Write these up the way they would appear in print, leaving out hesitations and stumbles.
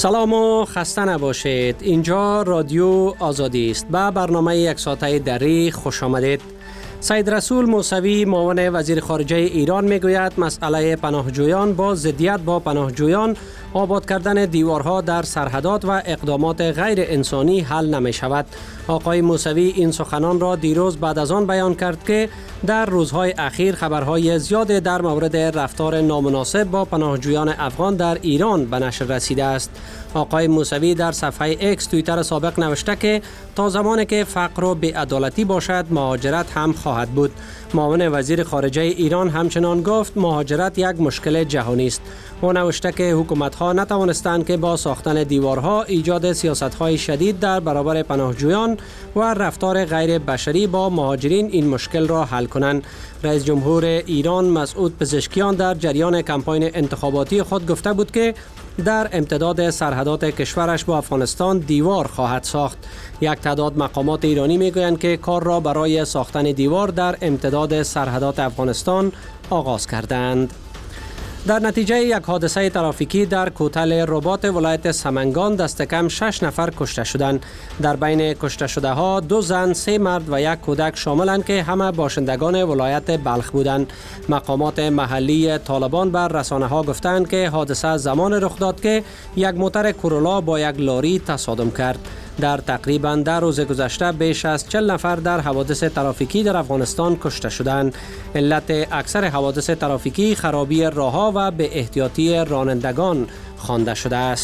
سلام و خسته نباشید. اینجا رادیو آزادی است. به برنامه یک ساعته دری خوش آمدید. سید رسول موسوی معاون وزیر خارجه ایران میگوید مسئله پناهجویان با ضدیت با پناهجویان، آباد کردن دیوارها در سرحدات و اقدامات غیر انسانی حل نمی شود. آقای موسوی این سخنان را دیروز بعد از آن بیان کرد که در روزهای اخیر خبرهای زیاد در مورد رفتار نامناسب با پناهجویان افغان در ایران به نشر رسیده است. آقای موسوی در صفحه اکس توییتر سابق نوشته که تا زمانی که فقر و بی‌عدالتی باشد مهاجرت هم خواهد بود. معاون وزیر خارجه ایران همچنان گفت مهاجرت یک مشکل جهانی است. او نوشته که حکومت‌ها نتوانستند که با ساختن دیوارها ایجاد سیاست‌های شدید در برابر پناهجویان و رفتار غیر بشری با مهاجرین این مشکل را حل کنند. رئیس جمهور ایران مسعود پزشکیان در جریان کمپاین انتخاباتی خود گفته بود که در امتداد سرحدات کشورش با افغانستان دیوار خواهد ساخت. یک تعداد مقامات ایرانی میگویند که کار را برای ساختن دیوار در امتداد سرحدات افغانستان آغاز کردند. در نتیجه یک حادثه ترافیکی در کوتل رباط ولایت سمنگان دست کم 6 نفر کشته شدند. در بین کشته شده ها 2 زن، 3 مرد و 1 کودک شاملند که همه باشندگان ولایت بلخ بودند. مقامات محلی طالبان بر رسانه ها گفتند که حادثه زمان رخ داد که یک موتر کورولا با یک لاری تصادم کرد. در تقریباً 10 روز گذشته بیش از 40 نفر در حوادث ترافیکی در افغانستان کشته شدند. علت اکثر حوادث ترافیکی خرابی راه‌ها و به احتیاطی رانندگان خوانده شده است.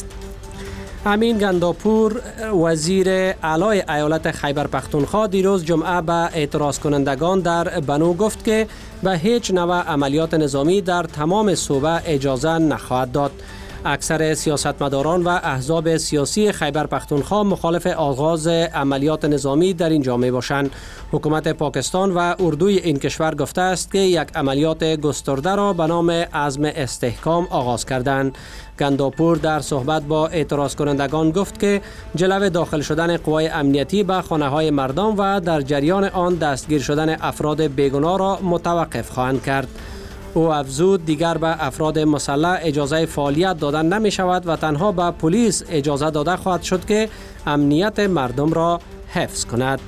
امین گنداپور وزیر اعلی ایالت خیبر پختونخوا دیروز جمعه به اعتراض کنندگان در بنو گفت که به هیچ نوع عملیات نظامی در تمام صوبه اجازه نخواهد داد. اکثر سیاستمداران و احزاب سیاسی خیبر پختونخوا مخالف آغاز عملیات نظامی در این جامعه باشند. حکومت پاکستان و اردوی این کشور گفته است که یک عملیات گسترده را به نام عزم استحکام آغاز کردند. گنداپور در صحبت با اعتراض کنندگان گفت که جلو داخل شدن قوای امنیتی به خانه‌های مردم و در جریان آن دستگیر شدن افراد بیگناه را متوقف خواهند کرد. او افزود دیگر به افراد مسلح اجازه فعالیت دادن نمی شود و تنها به پلیس اجازه داده خواهد شد که امنیت مردم را حفظ کند.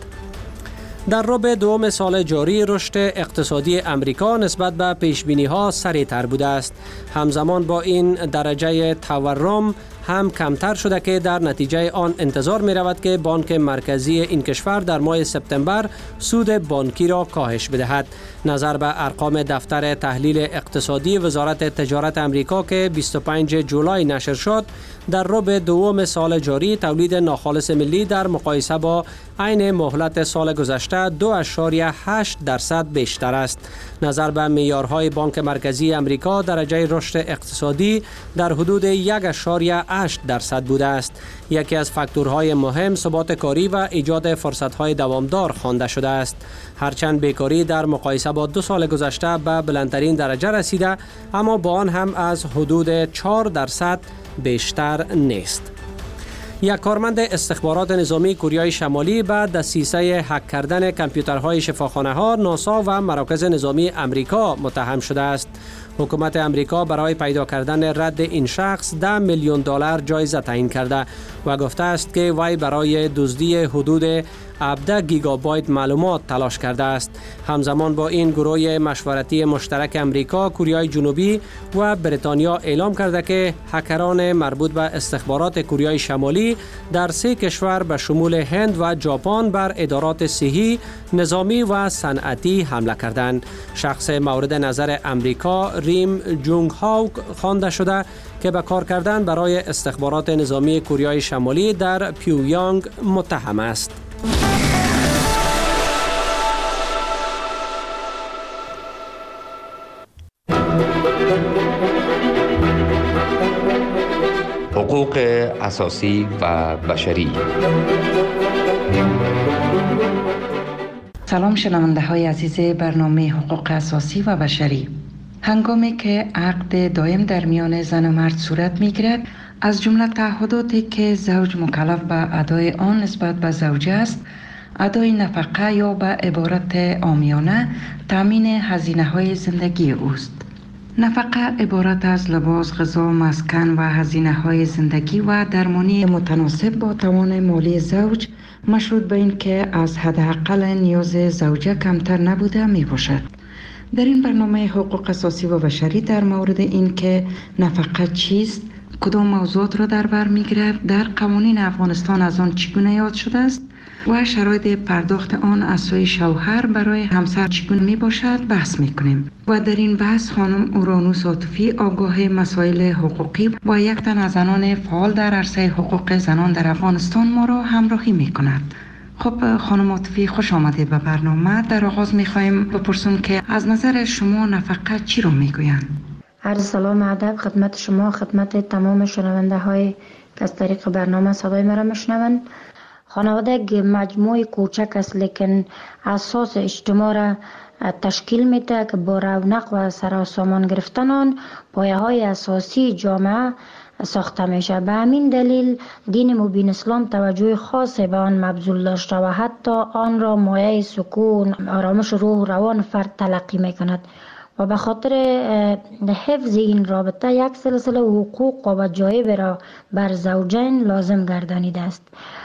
در ربع دوم سال جاری رشد اقتصادی امریکا نسبت به پیشبینی‌ها سریع‌تر بوده است. همزمان با این درجه تورم هم کمتر شده که در نتیجه آن انتظار می رود که بانک مرکزی این کشور در ماه سپتامبر سود بانکی را کاهش بدهد. نظر به ارقام دفتر تحلیل اقتصادی وزارت تجارت امریکا که 25 جولای نشر شد، در ربع دوم سال جاری تولید ناخالص ملی در مقایسه با عین مهلت سال گذشته 2.8% بیشتر است. نظر به معیارهای بانک مرکزی امریکا درجه رشد اقتصادی در حدود 1.8% بوده است. یکی از فاکتورهای مهم ثبات کاری و ایجاد فرصت‌های دوامدار خوانده شده است. هرچند بیکاری در مقایسه با 2 سال گذشته به بلندترین درجه رسیده، اما با آن هم از حدود 4% بیشتر نیست. یک کارمند استخبارات نظامی کوریای شمالی به دسیسه هک کردن کامپیوترهای شفاخانه‌ها، ناسا و مراکز نظامی امریکا متهم شده است. حکومت امریکا برای پیدا کردن رد این شخص $10 میلیون جایزه تعیین کرده و گفته است که وی برای دزدی حدود 17 گیگابایت معلومات تلاش کرده است. همزمان با این گروه مشورتی مشترک امریکا، کوریای جنوبی و بریتانیا اعلام کرده که هکران مربوط به استخبارات کوریای شمالی در 3 کشور به شمول هند و ژاپن بر ادارات صحی، نظامی و صنعتی حمله کردند. شخص مورد نظر امریکا ریم جونگ هاو خوانده شده که به کار کردن برای استخبارات نظامی کوریای شمالی در پیونگیانگ متهم است. حقوق اساسی و بشری. سلام شنونده های عزیز برنامه حقوق اساسی و بشری. هنگامی که عقد دائم در میان زن و مرد صورت می گیرد، از جمله تعهداتی که زوج مکلف به ادای آن نسبت به زوجه است، ادای نفقه یا به عبارت عامیانه تامین هزینه های زندگی اوست. نفقه عبارت از لباس، غذا، مسکن و هزینه‌های زندگی و درمانی متناسب با توان مالی زوج مشروط به این که از حداقل نیاز زوجه کمتر نبوده می باشد. در این برنامه حقوق اساسی و بشری در مورد این که نفقه چیست، کدام موضوعات را در بر می‌گیرد، در قوانین افغانستان از آن چگونه یاد شده است و شرایط پرداخت آن از سوی شوهر برای همسر چگونه می باشد بحث می کنیم. و در این بحث خانم اورانوس عاطفی، آگاه مسائل حقوقی و یک تن از زنان فعال در عرصه حقوق زنان در افغانستان ما را همراهی می کند. خب خانم عاطفی، خوش آمدید به برنامه. در آغاز می خواهیم بپرسیم که از نظر شما نفقه چی رو می گویند؟ عرض سلام ادب خدمت شما، خدمت تمام شنونده های که از طریق برنامه صدای مرا میشنوند. خانواده یک مجموعه کوچک است لیکن اساس اجتماع را تشکیل میده که با رونق و سراسامان گرفتن آن پایه های اساسی جامعه ساخته میشه. به همین دلیل دین مبین اسلام توجه خاصی به آن مبذول داشته و حتی آن را مایه سکون، آرامش روح و روان فرد تلقی میکند و به خاطر حفظ این رابطه یک سلسله حقوق و وجایب را بر زوجین لازم گردانیده است.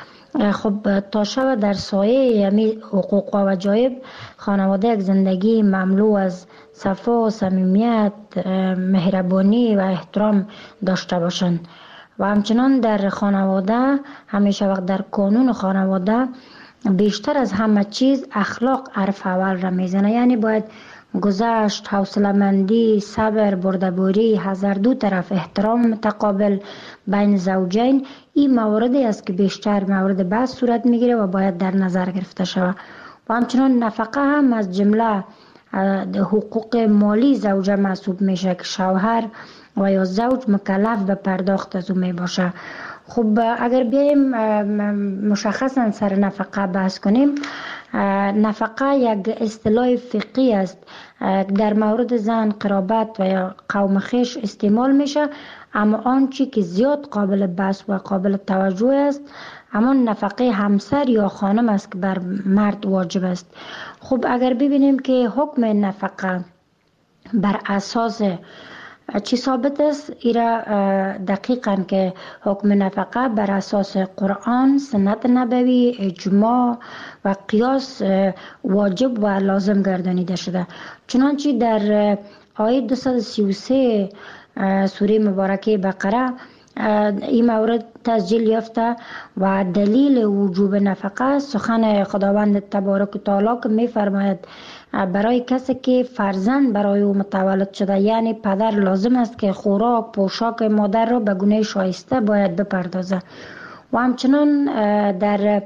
خب تا شب در سایه یعنی حقوق و وجایب خانواده یک زندگی مملو از صفا، صمیمیت، مهربانی و احترام داشته باشند و همچنان در خانواده همیشه وقت در قانون خانواده بیشتر از همه چیز اخلاق حرف اول را میزنه. یعنی باید گذشت، حوصله‌مندی، صبر، بردباری، هر دو طرف احترام متقابل بین زوجین این مواردی است که بیشتر مورد بحث صورت میگیره و باید در نظر گرفته شود. و همچنان نفقه هم از جمله حقوق مالی زوجه محسوب میشه که شوهر و یا زوج مکلف به پرداخت از او می باشه. خب اگر بیایم مشخصا سر نفقه بحث کنیم، نفقه یک اصطلاح فقهی است در مورد زن، قرابت و یا قوم خویش استعمال میشه، اما آنچه که زیاد قابل بحث و قابل توجه است همان نفقه همسر یا خانم است که بر مرد واجب است. خب اگر ببینیم که حکم نفقه بر اساس چی ثابت است، ایرا دقیقاً که حکم نفقه بر اساس قرآن، سنت نبوی، اجماع و قیاس واجب و لازم گردانیده شده. چنانچه در آیه 233 سوره مبارکه بقره این مورد تسجیل یافته و دلیل وجوب نفقه سخن خداوند تبارک و تعالی که می فرماید برای کسی که فرزند برای او متولد شده، یعنی پدر لازم است که خوراک، پوشاک مادر را به گونه شایسته باید بپردازه. و همچنان در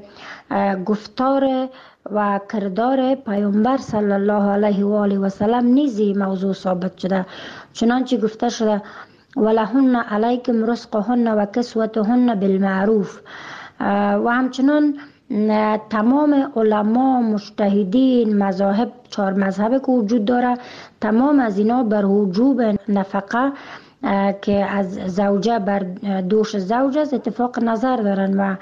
گفتار و کردار پیامبر صلی الله علیه و آله و سلم نیزی موضوع ثابت شده. چنانچه گفته شده ولهن علیکم رزقهن و کسوتهن بالمعروف. و همچنان تمام علما، مجتهدین، مذاهب، 4 مذهب که وجود داره، تمام از اینا بر وجوب نفقه که از زوجه بر دوش زوج است اتفاق نظر دارن و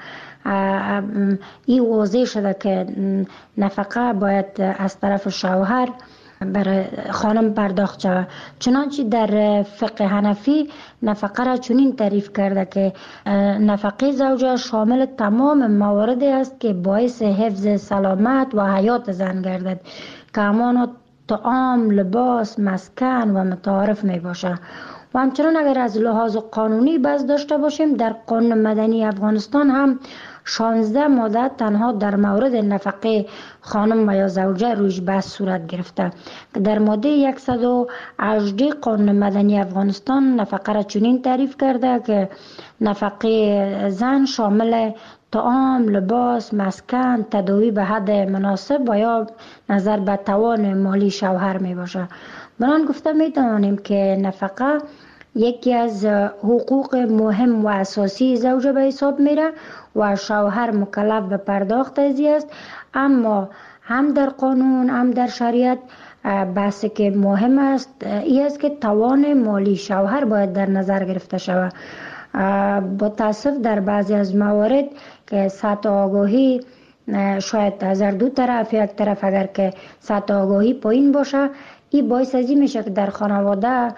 این واضح شده که نفقه باید از طرف شوهر برای خانم پرداخت شود. چنانچه در فقه حنفی نفقه را چنین تعریف کرده که نفقه زوجه شامل تمام مواردی است که باعث حفظ سلامت و حیات زن گردد که همان طعام، لباس، مسکن و متعارف می باشه. و همچنان اگر از لحاظ قانونی بحث داشته باشیم، در قانون مدنی افغانستان هم 16 ماده تنها در مورد نفقه خانم و یا زوجه رویش بحث صورت گرفته. در ماده 118 قانون مدنی افغانستان نفقه را چنین تعریف کرده که نفقه زن شامل طعام، لباس، مسکن، تداوی به حد مناسب و یا نظر به توان مالی شوهر می باشه. بنان گفته می توانیم که نفقه یکی از حقوق مهم و اساسی زوجه به حساب میره و شوهر مکلف به پرداخت ازی است. اما هم در قانون هم در شریعت بحثی که مهم است این است که توان مالی شوهر باید در نظر گرفته شود. با تاسف در بعضی از موارد که سطح آگاهی شاید از دو طرف، یک طرف اگر که سطح آگاهی پایین باشه، این باعث ازی میشه که در خانواده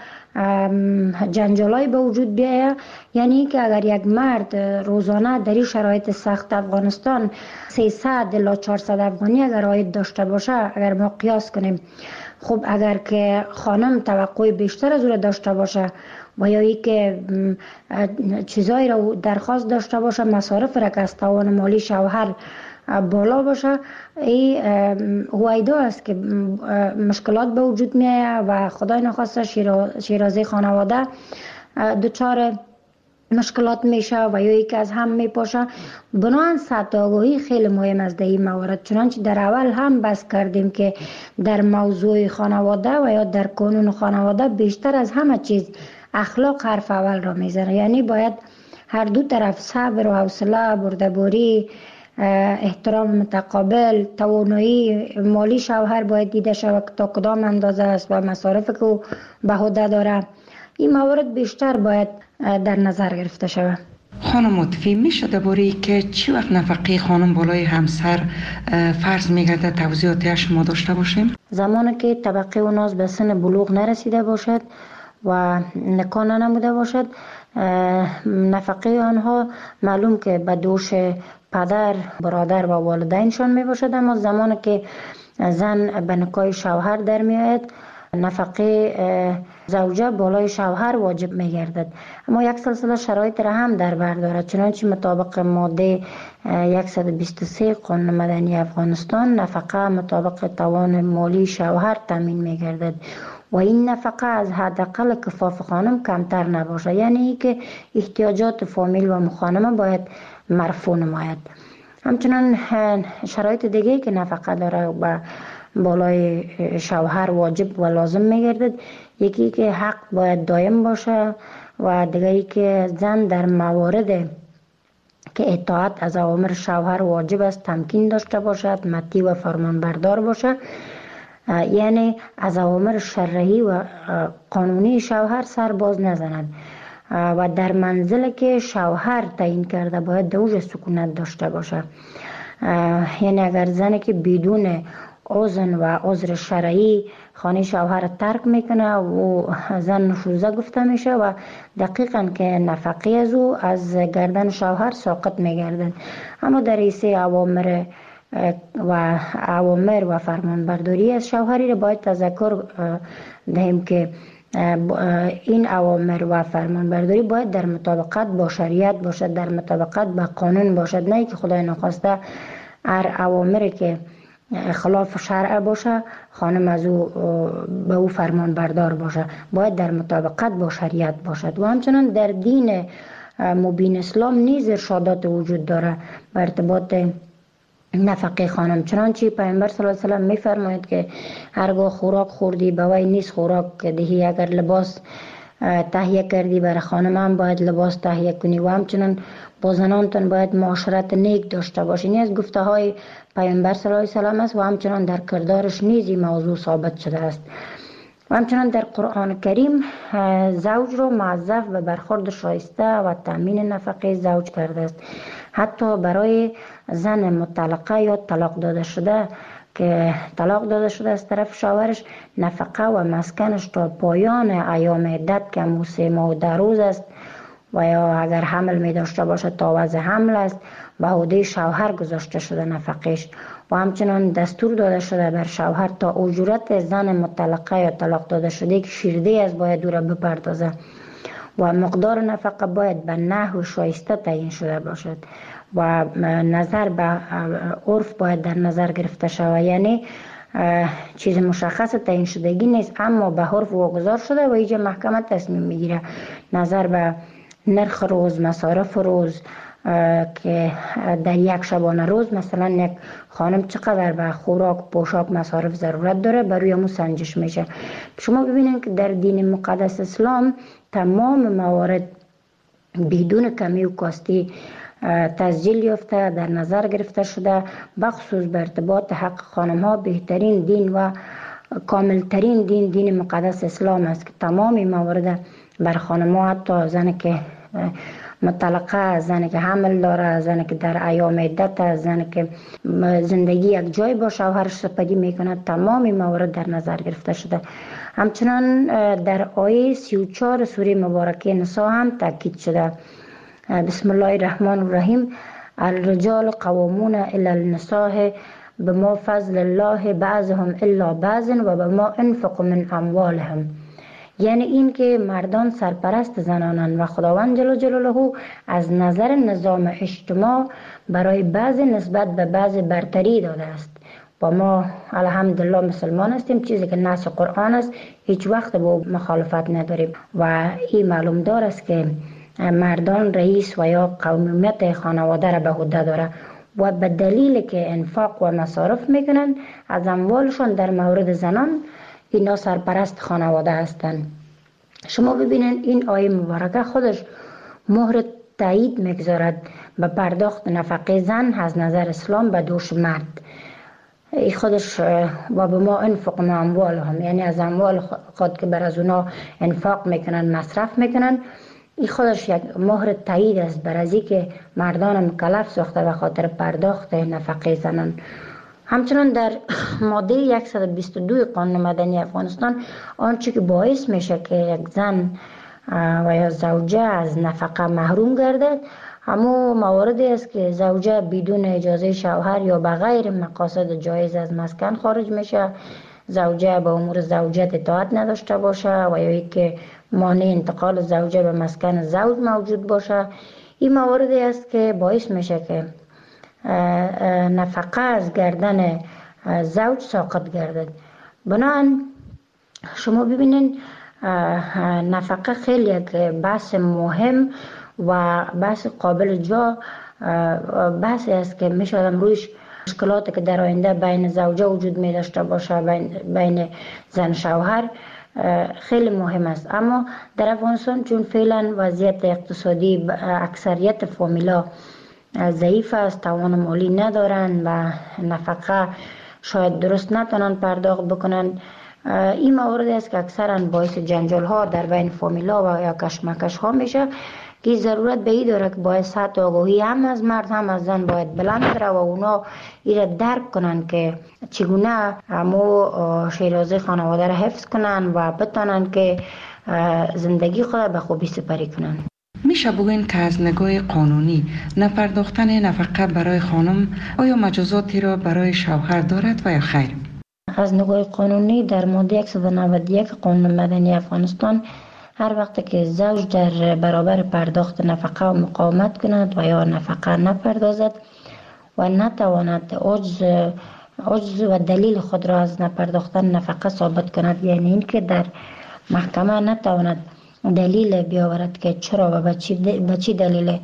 جنجالای به وجود بیاید. یعنی که اگر یک مرد روزانه در این شرایط سخت افغانستان 300 الی 400 افغانی اگر عاید داشته باشه، اگر ما قیاس کنیم، خب اگر که خانم توقع بیشتر از او داشته باشه و یا ای که چیزایی را درخواست داشته باشه، مصارف را که از توان مالی شوهر بالا باشه، این هویدا است که مشکلات به وجود میاد و خدای نخواسته شیرازه خانواده دچار مشکلات میشه و یا یکی از هم میپاشه. بنابراین سطح آگاهی خیلی مهم است در این موارد. چنانچه در اول هم بحث کردیم که در موضوع خانواده و یا در قانون خانواده بیشتر از همه چیز اخلاق حرف اول را میزنه. یعنی باید هر دو طرف صبر و حوصله، بردباری، احترام متقابل، توانایی مالی شوهر باید دیده شود که تا کدام اندازه است و مصارف که او به عهده داره. این موارد بیشتر باید در نظر گرفته شود. خانم مطفی، میشه درباره که چی وقت نفقه خانم بالای همسر فرض میگرده توضیحاتی شما داشته باشیم؟ زمانی که طبقه اوناز به سن بلوغ نرسیده باشد و نکاح نموده باشد، نفقه آنها معلوم که به دوش پدر، برادر و والدینشان می باشد. اما زمانی که زن به نکاح شوهر در می آید، نفقه زوجه بالای شوهر واجب می گردد. اما یک سلسله شرایط را هم در بر دارد. چنانچه مطابق ماده 123 قانون مدنی افغانستان، نفقه مطابق توان مالی شوهر تامین می گردد و این نفقه از حداقل کفاف خانم کمتر نباشه. یعنی که احتیاجات فامیل و مخانمه باید مرفوع نماید. همچنان شرایط دیگه که نفقه داره و بالای شوهر واجب و لازم میگردد، یکی که حق باید دائم باشه و دیگری که زن در موارد که اطاعت از اوامر شوهر واجب است تمکین داشته باشد، مطیع و فرمانبردار باشه. یعنی از اوامر شرعی و قانونی شوهر سر باز نزند و در منزل که شوهر تعیین کرده باید دوج سکونت داشته باشه. یعنی اگر زنی که بدون اذن و عذر شرعی خانه شوهر ترک میکنه و زن نشوزه گفته میشه و دقیقاً که نفقه از او از گردن شوهر ساقط میگردن. اما در حیث اوامر و فرمانبرداری از شوهری را باید تذکر دهیم که این اوامر و فرمانبرداری باید در مطابقت با شریعت باشد، در مطابقت با قانون باشد، نه که خدای نخواسته هر اوامری که خلاف شرع باشه خانم از او به او فرمان بردار باشه. باید در مطابقت با شریعت باشد. و همچنان در دین مبین اسلام نیز ارشادات وجود داره به ارتباط نفقه خانم. چنانچه پیامبر صلی الله علیه و سلم میفرماید که هرگاه خوراک خوردی به وی نیست خوراک دهی، اگر لباس تهیه کردی برای خانم هم باید لباس تهیه کنی و همچنان با زنانتون باید معاشرت نیک داشته باشین. از گفته های پیامبر صلی الله علیه و سلم است و همچنان در کردارش نیز این موضوع ثابت شده است. و همچنان در قرآن کریم زوج رو موظف به برخورد شایسته و تامین نفقه زوج کرده است. حتی برای زن مطلقه یا طلاق داده شده که طلاق داده شده از طرف شوهرش، نفقه و مسکنش تا پایان ایام عدت که 3 ماه و 10 روز است و یا اگر حمل می داشته باشه تا وضع حمل است به عهده شوهر گذاشته شده نفقهش. و همچنان دستور داده شده بر شوهر تا اجورت زن مطلقه یا طلاق داده شده که شیرده از باید او را بپردازه و مقدار نفقه باید به نحو شایسته تعیین شده باشد و نظر به عرف باید در نظر گرفته شود. یعنی چیز مشخص تعیین شدگی نیست اما به عرف واگذار شده و اینجا محکمه تصمیم میگیره نظر به نرخ روز، مصارف روز که در یک شبانه روز مثلا یک خانم چقدر به خوراک، پوشاک، مصارف ضرورت داره بر روی امو سنجش میشه. شما ببینید که در دین مقدس اسلام تمام موارد بدون کمی و کاستی تسجیل یافته در نظر گرفته شده. بخصوص به ارتباط حق خانم ها بهترین دین و کاملترین دین مقدس اسلام است که تمام موارد بر خانم ها، حتی زن که مطلقه، زنی که حمل داره، زنی که در ایام عدت، زنی که زندگی یک جای با شوهرش سپری میکنه، تمام موارد در نظر گرفته شده. همچنان در آیه 34 سوره مبارکه نساء هم تاکید شده. بسم الله الرحمن الرحیم: الرجال قوامون علی النساء بما فضل الله بعضهم الا بعض و بما انفقوا من اموالهم. یعنی این که مردان سرپرست زنانند و خداوند جل جلاله از نظر نظام اجتماع برای بعض نسبت به بعض برتری داده است. و ما الحمدلله مسلمان هستیم، چیزی که نص قرآن است هیچ وقت با مخالفت نداریم و این معلوم دار است که مردان رئیس و یا قومیت خانواده را به عهده داره و به دلیل که انفاق و مصارف میکنن از اموالشون در مورد زنان اینا سرپرست خانواده هستند. شما ببینید این آیه مبارکه خودش مهر تایید میگذارد به پرداخت نفقه زن از نظر اسلام به دوش مرد. این خودش و به ما انفق ما اموالهم، یعنی از اموال خود که بر از اونا انفاق میکنن مصرف میکنن، این خودش یک مهر تایید است بر از که مردان مکلف ساخته به خاطر پرداخت نفقه زنان. همچنان در ماده 122 قانون مدنی افغانستان آنچه که باعث میشه که یک زن و یا زوجه از نفقه محروم گردد همون مواردی است که زوجه بدون اجازه شوهر یا بغیر مقاصد جایز از مسکن خارج میشه، زوجه به امور زوجت اطاعت نداشته باشه و یا که مانع انتقال زوجه به مسکن زوج موجود باشه. این مواردی است که باعث میشه که نفقه از گردن زوج ساقط گردد. بنابراین شما ببینید نفقه خیلی یک بحث مهم و بحث قابل جا بحثی است که میشودم رویش مشکلاتی که در آینده بین زوجه وجود می داشته باشه، بین زن شوهر خیلی مهم است. اما در افغانستان چون فعلا وضعیت اقتصادی اکثریت فامیلا ضعیف است، توان مالی ندارن و نفقه شاید درست نتونن پرداخت بکنن، این موارد است که اکثرا باعث جنجال ها در بین فامیلا و یا کشمکش ها میشه که ضرورت به این داره که باید سطح آگاهی هم از مرد هم از زن باید بلند بره و اونا ایره درک کنن که چگونه همو شیرازه خانواده را حفظ کنن و بتانن که زندگی خود به خوبی سپری کنن. میشه بگوین که از نگاه قانونی نپرداختن نفقه برای خانم آیا مجازاتی را برای شوهر دارد و یا خیر؟ از نگاه قانونی در ماده 191 قانون مدنی افغانستان هر وقت که زوج در برابر پرداخت نفقه و مقاومت کند و یا نفقه نپردازد و نتواند عجز و دلیل خود را از نپرداختن نفقه ثابت کند، یعنی این که در محکمه نتواند دلیل بیاورد که چرا و به چی دلیل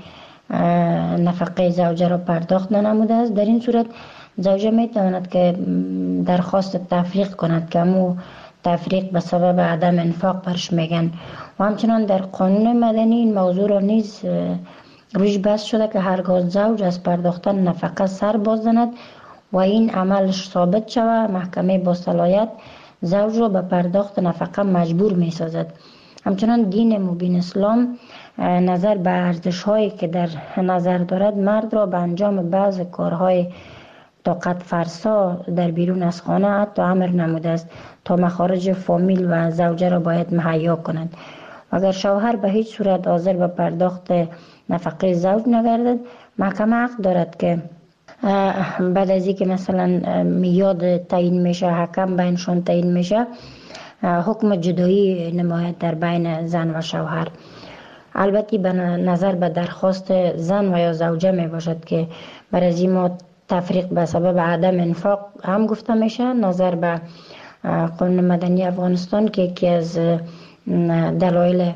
نفقه زوجه را پرداخت ننموده است، در این صورت زوجه می تواند که درخواست تفریق کند که همو تفریق به سبب عدم انفاق برش میگن. و همچنان در قانون مدنی این موضوع را نیز روش بحث شده که هرگاه زوج از پرداختن نفقه سر باز زند و این عملش ثابت شود، محکمه با صلاحیت زوج را به پرداخت نفقه مجبور می سازد. همچنان دین مبین اسلام نظر به ارزش هایی که در نظر دارد مرد را به انجام بعض کارهای طاقت فرسا در بیرون از خانه حتی امر نموده است تا مخارج فامیل و زوجه را باید مهیا کنند. اگر شوهر به هیچ صورت حاضر به پرداخت نفقه زوج نگردد، محکمه حق دارد که بعد از اینکه مثلا میاد تعیین میشه، حکم بینشون تعیین میشه، حکم جدایی نماید در بین زن و شوهر. البته به نظر به درخواست زن و یا زوجه می باشد که برای ما تفریق به سبب عدم انفاق هم گفته میشه. نظر به قانون مدنی افغانستان که یکی از دلایل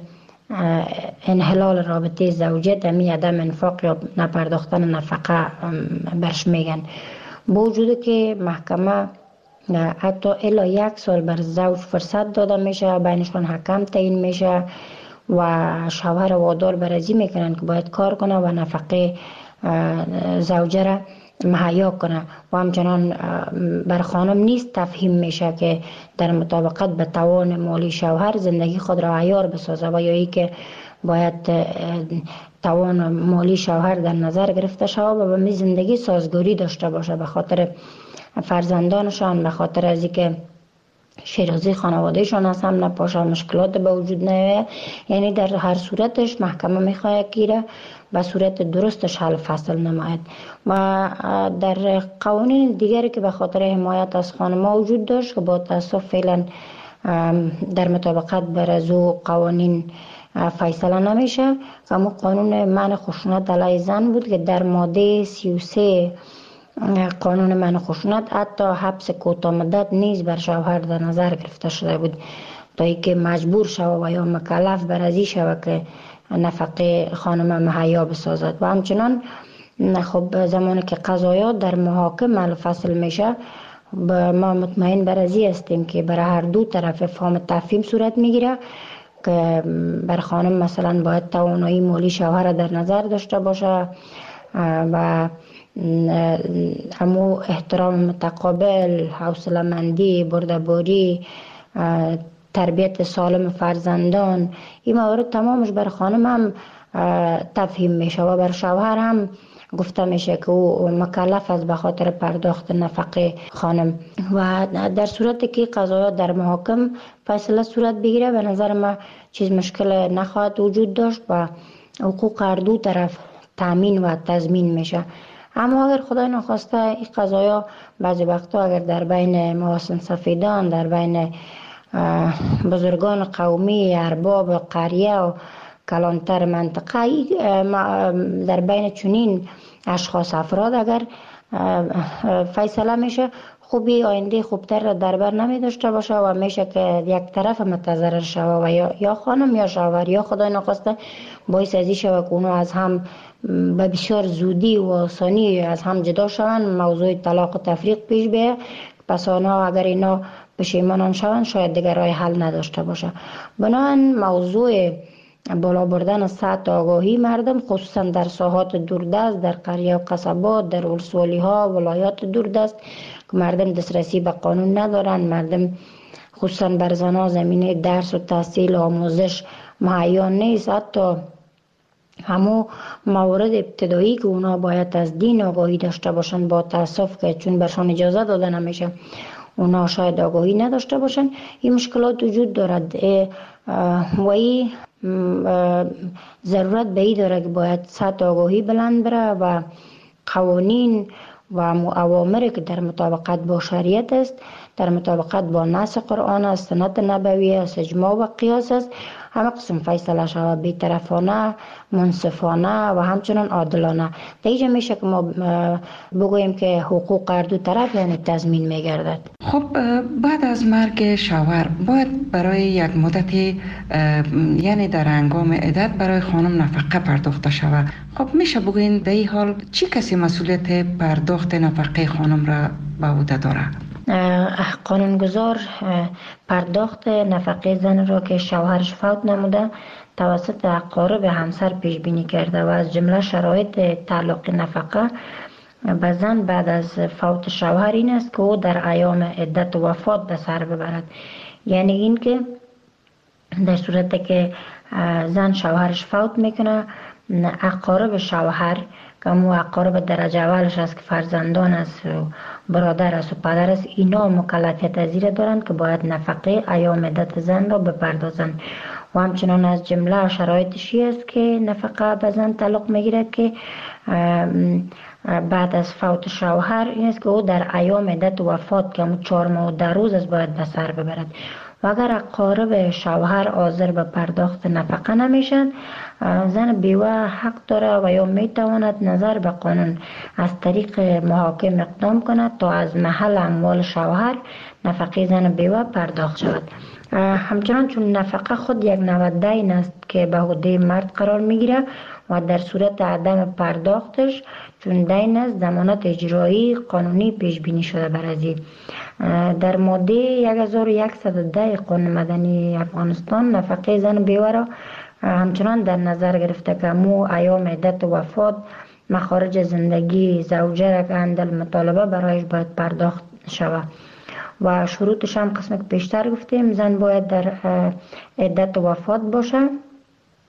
انحلال رابطه زوجیت همین عدم انفاق یا نپرداختن نفقه برش میگن. با وجود که محکمه حتی الی 1 سال بر زوج فرصت داده میشه، بینشون حکم تعیین میشه و شوهر وادار برازی میکنن که باید کار کنه و نفقه زوجه را مهیا کنه و همچنان بر خانم نیست تفهیم میشه که در مطابقت به توان مالی شوهر زندگی خود را عیار بسازه و یا ای که باید توان مالی شوهر در نظر گرفته شود و به زندگی سازگاری داشته باشه، به خاطر فرزندانشان، به خاطر از اینکه شیرازی خانوادهشان از هم نپاشه، مشکلات به وجود نیاید. یعنی در هر صورتش محکمه میخواهد گیره به صورت درستش حل فصل نماید. و در قوانین دیگری که به خاطر حمایت از خانم‌ها وجود داشت که با تاسف فعلا در مطابقت بر از او قوانین فیصله نمیشه، اما قانون منع خشونت علیه زن بود که در ماده 33 قانون منع خشونت حتی حبس کوتاه مدت نیز بر شوهر در نظر گرفته شده بود تا اینکه مجبور شود و یا مکلف بر ازی شود که نفقه خانم مهیا بسازد. و همچنان خب زمانی که قضایات در محاکم حل فصل میشه، ما مطمئن بر ازی هستیم که برای هر دو طرف فهم تفهیم صورت میگیره که بر خانم مثلا باید توانایی مالی شوهر در نظر داشته باشه و همو احترام متقابل، حوصله مندی، بردباری، تربیت سالم فرزندان، این موارد تمامش بر خانم هم تفهیم میشه و بر شوهر هم گفته میشه که او مکلف است به خاطر پرداخت نفقه خانم. و در صورتی که قضایا در محاکم فیصله صورت بگیره، به نظر ما چیز مشکل نخواهد وجود داشت و حقوق هر دو طرف تامین و تضمین میشه. اما اگر خدای نخواسته این قضایا بعضی وقتا اگر در بین محاسن سفیدان، در بین بزرگان قومی، ارباب قریه و کلانتر منطقه، در بین چنین اشخاص افراد اگر فیصله میشه، خوبی آینده خوبتر را در بر نمی داشته باشه و میشه که یک طرف متضرر شود و یا خانم یا شوهر یا خدای نخواسته باعث ازی شود که اونو از هم به بسیار زودی و آسانی از هم جدا شوند، موضوع طلاق و تفریق پیش بیاید. پس آنها اگر اینا پشیمان شوند شاید دیگر راه حل نداشته باشه. بنابراین موضوع بالا بردن سطح آگاهی مردم، خصوصا در ساحات دوردست، در قریه و قصبات، در ولسوالی ها، ولایات دوردست که مردم دسترسی به قانون ندارن، مردم خصوصا بر زنها زمینه درس و تحصیل و آموزش مهیا نیست. حتی همو موارد ابتدایی که اونا باید از دین آگاهی داشته باشن، با تاسف که چون برشان اجازه داده نمیشه اونا شاید آگاهی نداشته باشن، این مشکلات وجود دارد و این ضرورت به این داره که باید سطح آگاهی بلند بره و قوانین و اوامری که در مطابقت با شریعت است، در مطابقت با نص قرآن است، سنت نبوی است، اجماع و قیاس است، همه قسم فیصله شود، بی‌طرفانه، منصفانه و همچنان عادلانه. دیگه میشه که ما بگوییم که حقوق هر دو طرف یعنی تضمین میگردد. خب بعد از مرگ شوهر باید برای یک مدتی یعنی در هنگام عدت برای خانم نفقه پرداخته شود. خب میشه بگوین در این حال چی کسی مسئولیت پرداخت نفقه خانم را به عهده داره؟ قانونگذار پرداخت نفقه زن را که شوهرش فوت نموده توسط اقارب همسر پیش بینی کرده و از جمله شرایط تعلق نفقه به زن بعد از فوت شوهر این است که او در ایام عدت و وفات به سر ببرد. یعنی این که در صورتی که زن شوهرش فوت میکنه، اقارب شوهر که مو اقارب درجه اولش است که فرزندان است و برادر است و پدر است، اینا مکلفیت از این دارند که باید نفقه ایام عدت زن را بپردازند. و همچنان از جمله شرایطشی است که نفقه به زن تعلق میگیرد که بعد از فوت شوهر این است که او در ایام عدت و وفات که 4 ماه و 10 روز است باید به سر ببرد. و اگر اقارب شوهر حاضر به پرداخت نفقه نمیشن، زن بیوه حق داره و یا میتواند نظر به قانون از طریق محاکم اقدام کند تا از محل اموال شوهر نفقه زن بیوه پرداخت شود. همچنان چون نفقه خود یک نوع دین است که به عهده مرد قرار میگیره و در صورت عدم پرداختش چون دین است ضمانت اجرایی قانونی پیش بینی شده بر ازی. در ماده 1110 قانون مدنی افغانستان نفقه زن بیوه را همچنان در نظر گرفته که مو ایام عدت و وفات مخارج زندگی زوجه را که اندل مطالبه برایش باید پرداخت شود و شروطش هم قسم که پیشتر گفتیم، زن باید در عدت و وفات باشه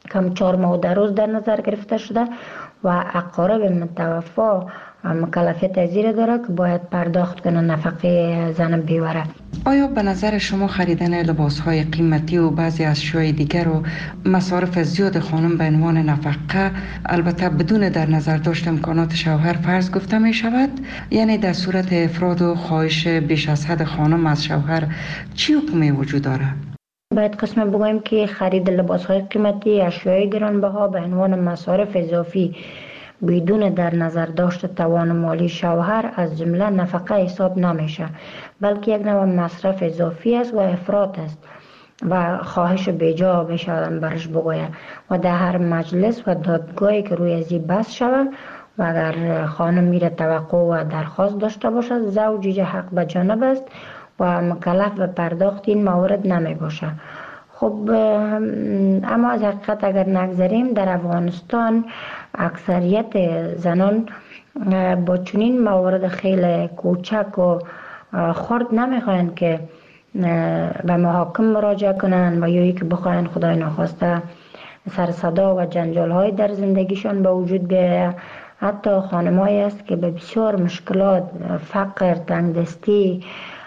کم 4 ماه در روز در نظر گرفته شده و اقارب متوفا مکلفیت زیر داره که باید پرداخت کنه نفقه زن بیوره. آیا به نظر شما خریدن لباس‌های قیمتی و بعضی اشیاء دیگر و مصارف زیاد خانم به عنوان نفقه، البته بدون در نظر داشت امکانات شوهر، فرض گفته می شود؟ یعنی در صورت افراد و خواهش بیش از حد خانم از شوهر چی حکمی وجود داره؟ باید قسم بگویم که خرید لباس‌های قیمتی، اشیاء گرانبها به عنوان مصارف اضافی بدون در نظر داشت توان مالی شوهر از جمله نفقه حساب نمیشه، بلکه یک نوع مصرف اضافی است و افراط است و خواهش بیجا بشه برش بگوید و در هر مجلس و دادگاهی که روی ازی بحث شود و اگر خانم میره توقع و درخواست داشته باشد، زوج حق به جانب است و مکلف به پرداخت این موارد نمی باشه. خب اما از حقیقت اگر نگذاریم، در افغانستان اکثریت زنان با چنین موارد خیلی کوچک و خرد نمیخواین که به محاکم مراجعه کنن و یا که بخواین خدای ناخواسته سر صدا و جنجال های در زندگیشان به وجود بیاید. حتی خانمایی است که به بسیار مشکلات، فقر، تنگدستی،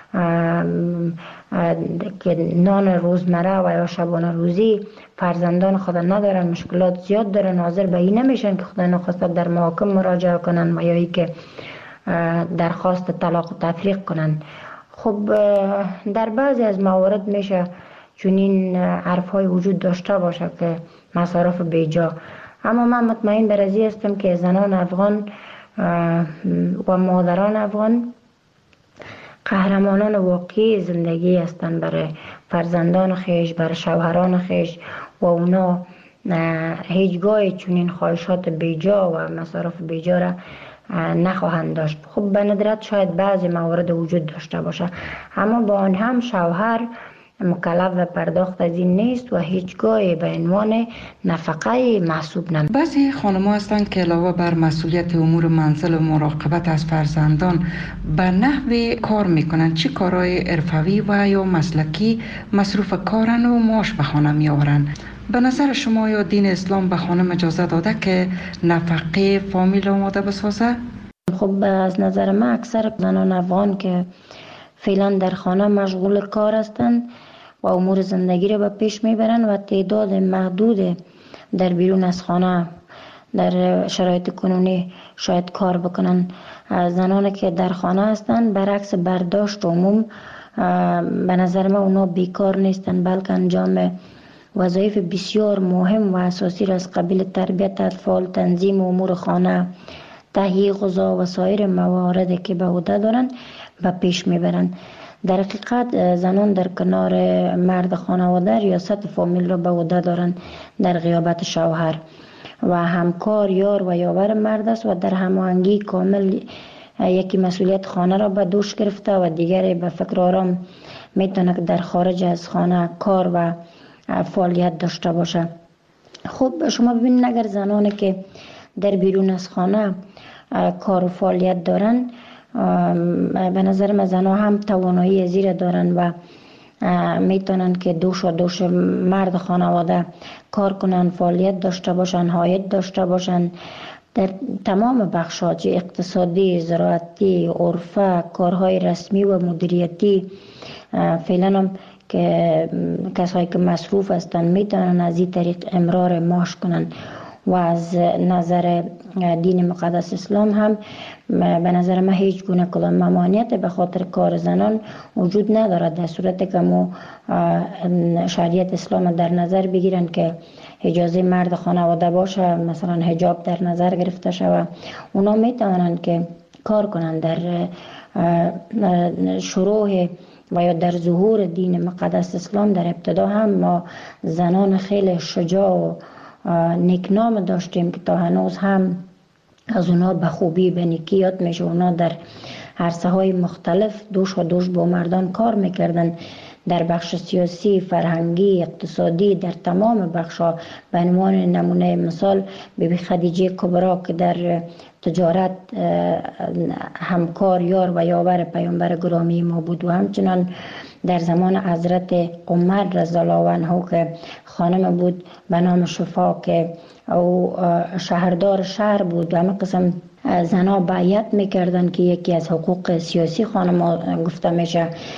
که نان روزمره و یا شبانه روزی فرزندان خود ندارن، مشکلات زیاد دارن، حاضر به این نمیشن که خدا نخواسته در محاکم مراجعه کنن و یا ای که درخواست طلاق و تفریق کنن. خب در بعضی از موارد میشه چنین حرف های وجود داشته باشه که مصارف بیجا، اما من مطمئن بر ازی هستم که زنان افغان و مادران افغان قهرمانان واقعی زندگی هستند برای فرزندان خیش، برای شوهران خیش و اونا هیچگاه چنین خواهشات بیجا و مصارف بیجا را نخواهند داشت. خب به ندرت شاید بعضی موارد وجود داشته باشه، اما با آن هم شوهر مکلف به پرداخت از این نیست و هیچگاه به عنوان نفقه محسوب نمی. بعضی خانم‌ها هستند که علاوه بر مسئولیت امور منزل و مراقبت از فرزندان به نحوی کار میکنن، چه کارهای حرفوی و یا مسلکی مصروف کارن و معاش به خانه میآورن. به نظر شما یا دین اسلام به خانم اجازه داده که نفقه فامیل آماده بسازه؟ خب از نظر من اکثر زنان افغان که فعلا در خانه مشغول کار هستند و امور زندگی را به پیش میبرند و تعداد محدود در بیرون از خانه در شرایط کنونی شاید کار بکنن. زنانی که در خانه هستند برعکس برداشت عموم به نظر من اونا بیکار نیستند، بلکه انجام وظایف بسیار مهم و اساسی را از قبیل تربیت اطفال، تنظیم امور خانه، تهیه غذا و سایر مواردی که به عهده دارند به پیش میبرند. در حقیقت زنان در کنار مرد خانواده ریاست فامیل را به عهده دارند در غیابت شوهر و همکار، یار و یاور مرد است و در هماهنگی کامل یکی مسئولیت خانه را به دوش گرفته و دیگری به فکر آرام میتونه که در خارج از خانه کار و فعالیت داشته باشه. خب شما ببینید اگر زنانی که در بیرون از خانه کار و فعالیت دارن، به نظر من زنها هم توانایی زیر دارن و میتونن که دوش مرد خانواده کار کنن، فعالیت داشته باشن، عاید داشته باشن در تمام بخشات اقتصادی، زراعتی، عرفه، کارهای رسمی و مدیریتی. فعلا هم که کسایی که مصروف هستن میتونن از این طریق امرار معاش کنن و از نظر دین مقدس اسلام هم به نظر من هیچ گونه کدام ممانعت به خاطر کار زنان وجود ندارد، در صورتی که ما شریعت اسلام در نظر بگیرن که اجازه مرد خانواده باشه، مثلا حجاب در نظر گرفته شود، اونا میتونن که کار کنن در شروع و یا در ظهور دین مقدس اسلام. در ابتدا هم ما زنان خیلی شجاع و نیکنام داشتیم که تا هنوز هم از اونا به خوبی به نیکی یاد میشه. اونا در عرصه های مختلف دوش با مردان کار میکردن، در بخش سیاسی، فرهنگی، اقتصادی، در تمام بخش‌ها. به عنوان نمونه مثال بیبی خدیجه کبرا که در تجارت همکار یار و یاور پیامبر گرامی ما بود و همچنان در زمان حضرت عمر رضی الله عنه که خانم بود به نام شفا که او شهردار شهر بود و همه قسم زنها بیعت میکردن که یکی از حقوق سیاسی خانم گفته میشه